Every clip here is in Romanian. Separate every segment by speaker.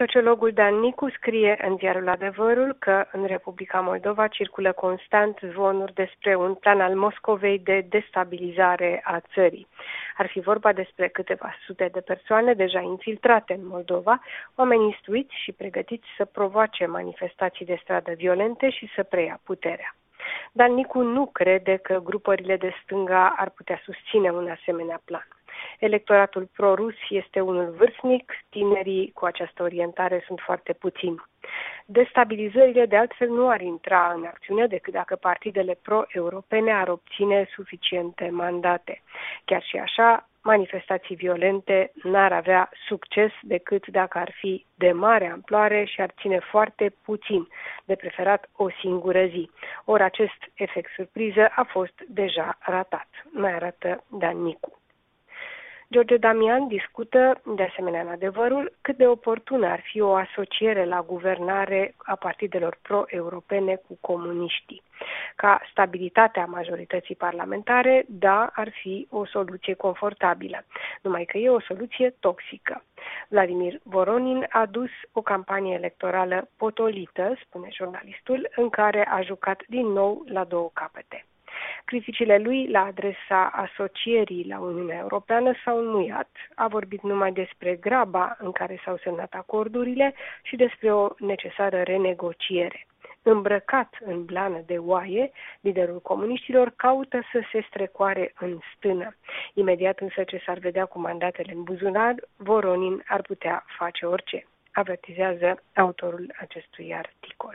Speaker 1: Sociologul Dan Nicu scrie în ziarul Adevărul că în Republica Moldova circulă constant zvonuri despre un plan al Moscovei de destabilizare a țării. Ar fi vorba despre câteva sute de persoane deja infiltrate în Moldova, oameni instruiți și pregătiți să provoace manifestații de stradă violente și să preia puterea. Dan Nicu nu crede că grupările de stânga ar putea susține un asemenea plan. Electoratul pro-rus este unul vârstnic, tinerii cu această orientare sunt foarte puțini. Destabilizările de altfel nu ar intra în acțiune decât dacă partidele pro-europene ar obține suficiente mandate. Chiar și așa, manifestații violente n-ar avea succes decât dacă ar fi de mare amploare și ar ține foarte puțin, de preferat o singură zi. Ori acest efect surpriză a fost deja ratat, mai arată Dan Nicu. George Damian discută, de asemenea în Adevărul, cât de oportună ar fi o asociere la guvernare a partidelor pro-europene cu comuniștii. Ca stabilitatea majorității parlamentare, da, ar fi o soluție confortabilă, numai că e o soluție toxică. Vladimir Voronin a dus o campanie electorală potolită, spune jurnalistul, în care a jucat din nou la două capete. Criticile lui la adresa asocierii la Uniunea Europeană s-au înmuiat. A vorbit numai despre graba în care s-au semnat acordurile și despre o necesară renegociere. Îmbrăcat în blană de oaie, liderul comuniștilor caută să se strecoare în stână. Imediat însă ce s-ar vedea cu mandatele în buzunar, Voronin ar putea face orice, avertizează autorul acestui articol.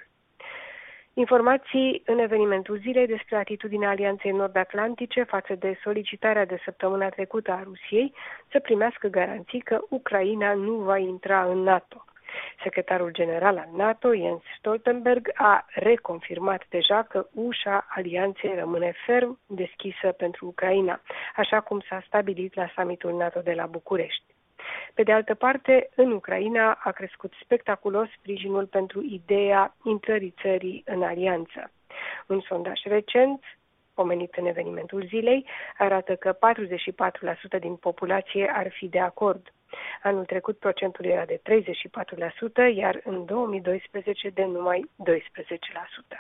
Speaker 1: Informații în evenimentul zilei despre atitudinea Alianței Nord-Atlantice față de solicitarea de săptămâna trecută a Rusiei să primească garanții că Ucraina nu va intra în NATO. Secretarul general al NATO, Jens Stoltenberg, a reconfirmat deja că ușa alianței rămâne ferm deschisă pentru Ucraina, așa cum s-a stabilit la summitul NATO de la București. Pe de altă parte, în Ucraina a crescut spectaculos sprijinul pentru ideea intrării țării în alianță. Un sondaj recent, pomenit în evenimentul zilei, arată că 44% din populație ar fi de acord. Anul trecut procentul era de 34%, iar în 2012 de numai 12%.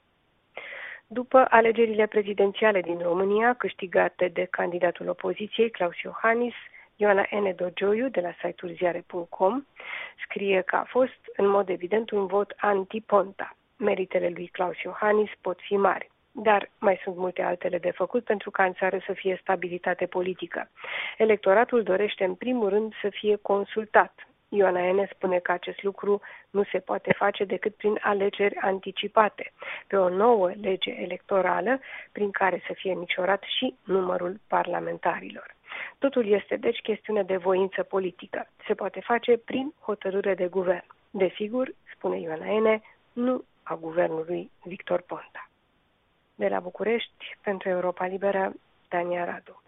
Speaker 1: După alegerile prezidențiale din România, câștigate de candidatul opoziției, Klaus Iohannis, Ioana N. Dogioiu, de la site-ul ziare.com, scrie că a fost, în mod evident, un vot anti-Ponta. Meritele lui Klaus Iohannis pot fi mari, dar mai sunt multe altele de făcut pentru ca în țară să fie stabilitate politică. Electoratul dorește, în primul rând, să fie consultat. Ioana N. spune că acest lucru nu se poate face decât prin alegeri anticipate, pe o nouă lege electorală prin care să fie micșorat și numărul parlamentarilor. Totul este, deci, chestiune de voință politică. Se poate face prin hotărâre de guvern. Desigur, spune Ioana N., nu a guvernului Victor Ponta. De la București, pentru Europa Liberă, Dania Radu.